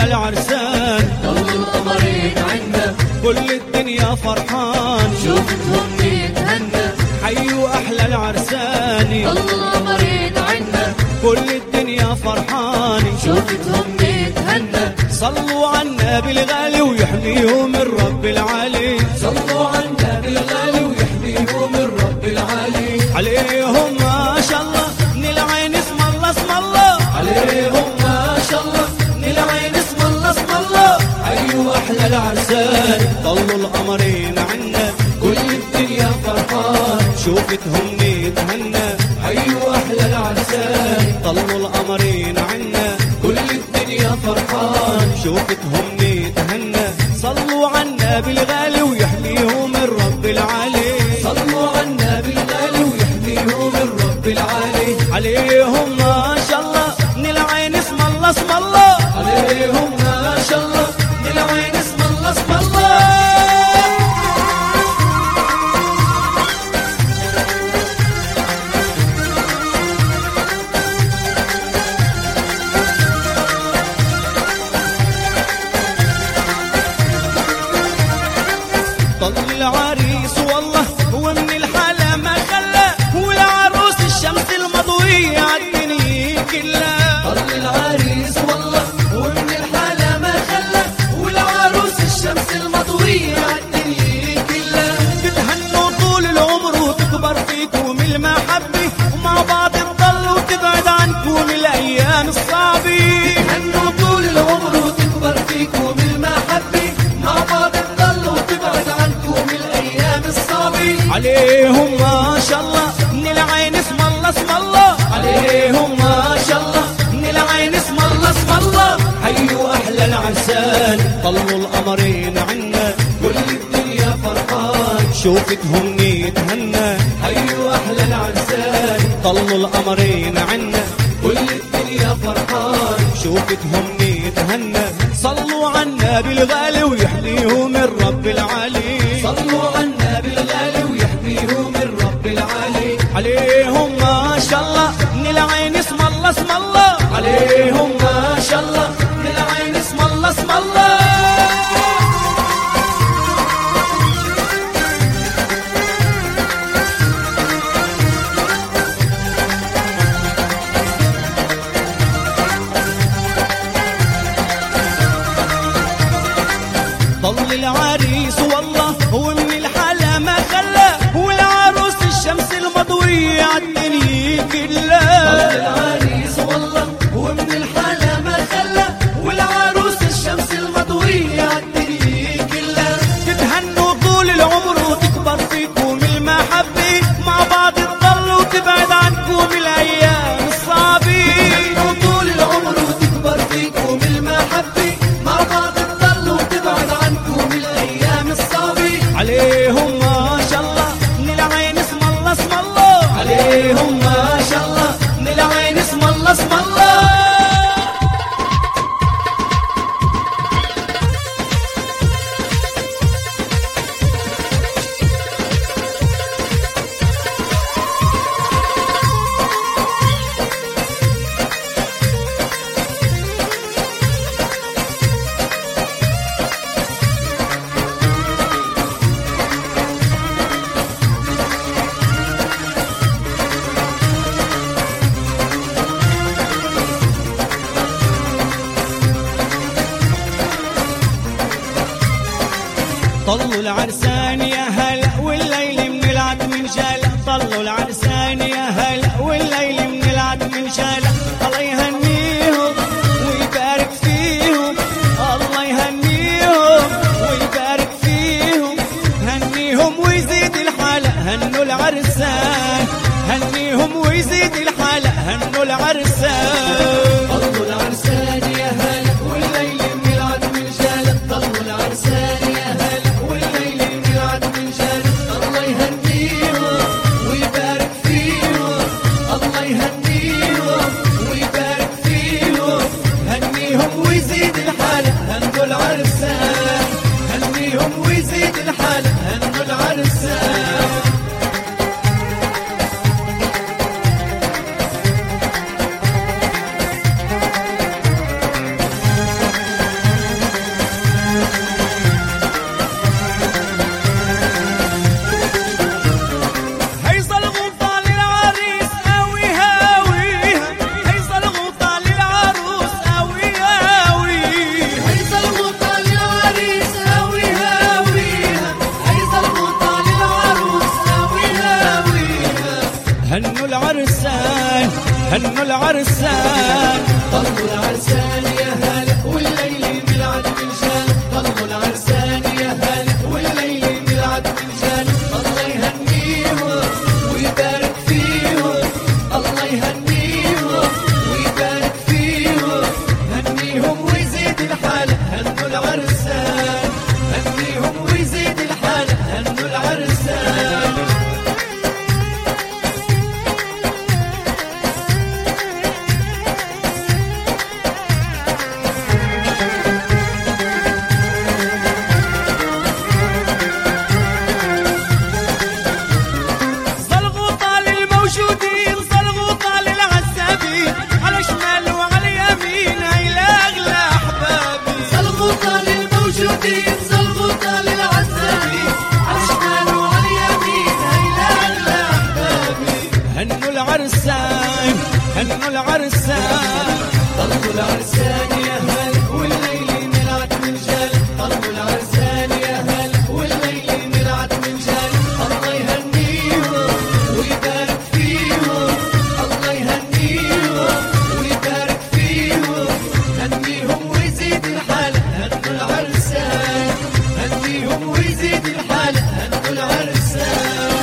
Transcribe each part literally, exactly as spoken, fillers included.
العرسان طلوا القمرين عنا كل الدنيا فرحان شوفتهم يتهنى حيوا أحلى العرسان طلوا القمرين عنا كل الدنيا فرحان شوفتهم يتهنى صلوا على النبي الغالي ويحميهم الرب العالي صلوا على النبي الغالي ويحميهم الرب العالي عليهم ما شاء الله نلعين اسم الله اسم الله عليهم ما شاء الله نلعين اسم الله اسم الله أيوة أحلى العرسان طلوا القمرين عنا كل الدنيا فرحان شوفتهم نتهنى أيوة أحلى العرسان طلوا القمرين عنا كل الدنيا فرحان شوفتهم نتهنى صلوا على النبي الغالي ويحميهم الرب العالي صلوا على النبي الغالي ويحميهم الرب العالي عليهم ما شاء الله نلعين اسم الله اسم الله عليهم ما شاء الله نلعين اسم الله اسم الله طل العريس والله هو من الحالة ما خلى والعروس الشمس المضوية عالدنيا كلها طل العريس والله ومن الحالة ما خلى والعروس الشمس المضوية عالدنيا كلها تتهنوا طول العمر وتكبر فيكم المحبة ومع بعض تضل وتبعد عنكم الأيام الصعبة تهنوا طول العمر وتكبر فيكم المحبة مع بعض تضل وتبعد عنكم الأيام الصعبة عليهم ما شاء الله نلعين اسم الله اسم الله عليهم ما شاء الله نلعين اسم الله اسم الله حيوا أحلى العرسان طلوا القمرين عنا كل الدنيا فرحان شوفتهم نتهنى حيوا أحلى العرسان طلوا القمرين عنا كل الدنيا فرحان شوفتهم نتهنى صلوا على النبي الغالي ويحميهم الرب العالي صلوا على النبي الغالي ويحميهم الرب العالي عليهم ما شاء الله نلعين اسم الله اسم الله عليهم ما شاء الله نلعين اسم الله اسم الله طل العريس والله هو من الحالة ما خلى والعروس الشمس المضوية عالدنيا كلها العريس والله ومن الحالة ما خلى والعروس الشمس المضوية عالدنيا كلها تتهنوا طول العمر وتكبر فيكم المحبة مع بعض تضل وتبعد عنكم الأيام الصعبة تهنوا طول العمر وتكبر فيكم المحبة مع بعض تضل وتبعد عنكم الأيام الصعبة عليهم ما شاء الله نلعين اسم الله اسم الله عليهم ما شاء الله نلعين اسم الله اسم الله طلوا العرسان يا هلا والليل من العد من جالة طلوا العرسان يا هلا والليل من العد من جالة الله يهنيهم ويبارك فيهم الله يهنيهم ويبارك فيهم هنيهم ويزيد الحالة هنوا العرسان هنيهم ويزيد الحالة هنوا العرسان طلوا العرسان يا هلا والليل من العد من جالة طلوا العرسان يا هلا والليل من العد من جالة هنوا العرسان. طلوا العرسان يا هلا والليل ملعب الجال، طلوا العرسان يا هلا والليل ملعب الجال. الله يهنيهم ويبارك فيهم، الله يهنيهم ويبارك فيهم، هنيهم ويزيد الحالة. هنوا العرسان، هنيهم ويزيد الحالة. هنوا العرسان. هنوا العرسان، هنوا العرسان. طلوا العرسان يا هلا والليل ملعب الجال، طلوا العرسان يا هلا والليل ملعب الجال. الله يهنيهم ويبارك فيهم، الله يهنيهم ويبارك فيهم، هنيهم ويزيد الحالة. هنوا العرسان، هنيهم ويزيد الحالة. هنوا العرسان.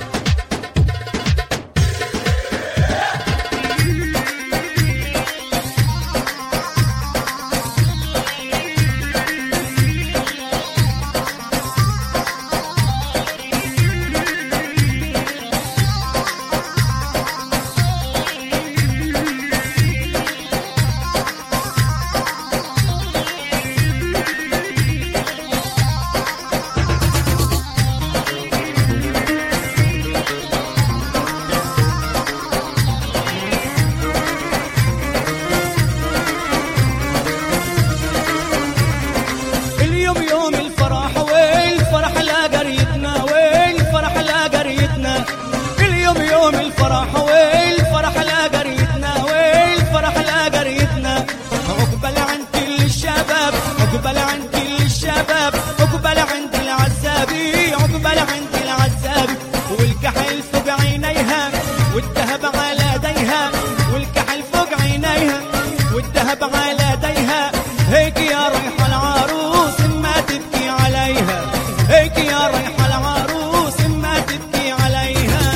عقبال عند كل الشباب، عقبال عند العزابي، عقبال عند العزابي. والكحل فوق عينيها والذهب على ديها، والكحل فوق عينيها والذهب على ديها. هيك يا ريحة العروس ما تبكي عليها، هيك يا ريحة العروس ما تبكي عليها.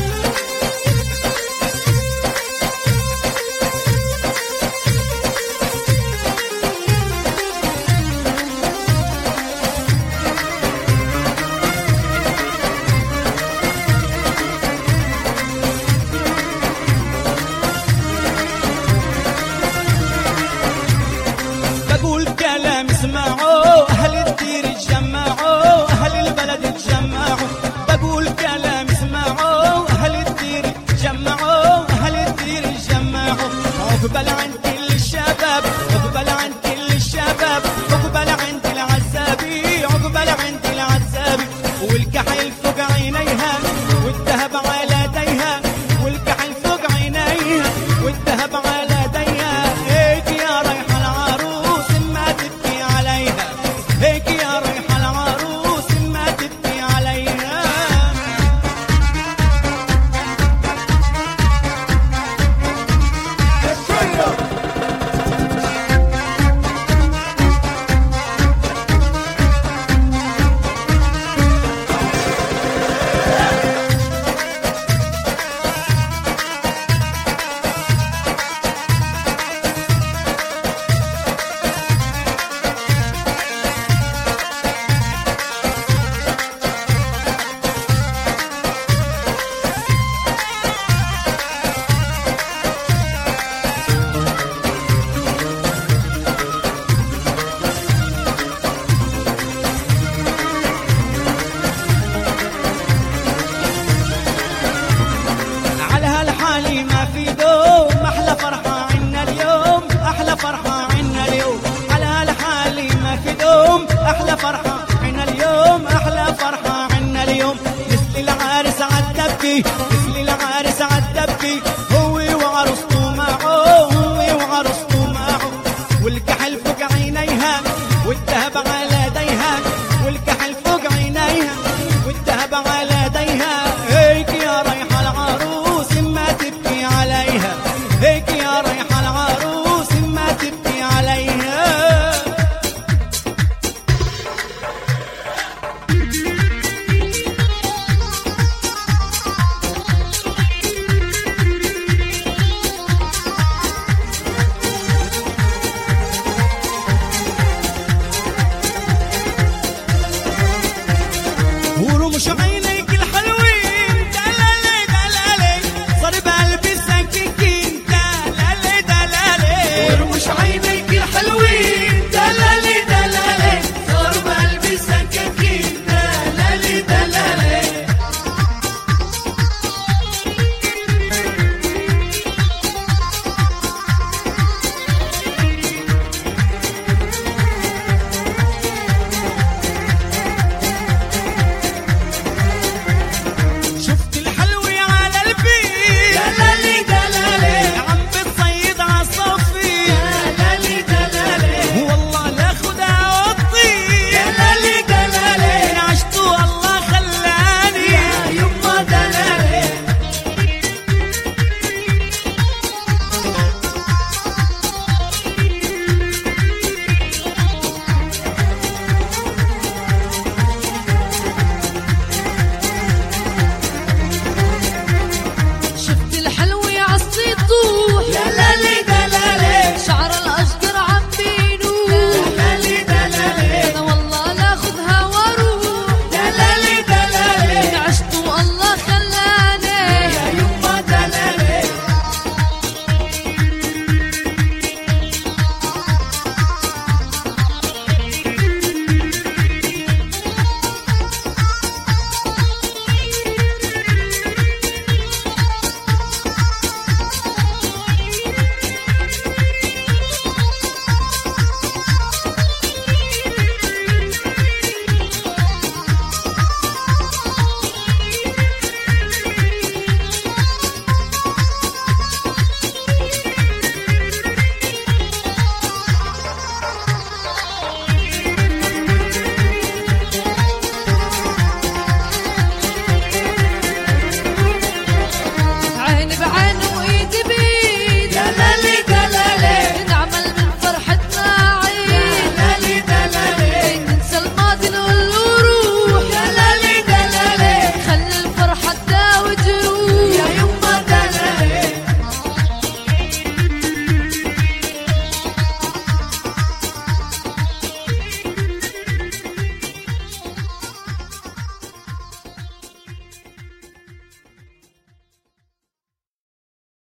بقول كلام اسمعوا أهل الدير اتجمعوا، أهل البلد اتجمعوا. بقول كلام اسمعوا أهل الدير اتجمعوا، أهل الدير اتجمعوا. عقبال عند كل الشباب، عقبال عند كل الشباب، عقبال عند العزابي، عقبال عند العزابي. والكحل فوق عينيها والذهب على ديها، والكحل فوق عينيها والذهب على ديها. هيك يا ريحة العروس ما تبكي عليها، هيك يا ريحة العروس ما تبكي عليها. على هالحالي ما في دوم، أحلى فرحة عنا اليوم، أحلى فرحة عنا اليوم. على هالحالي ما في دوم، أحلى فرحة عنا اليوم، أحلى فرحة عنا اليوم. مثل العارس عالتبكي، مثل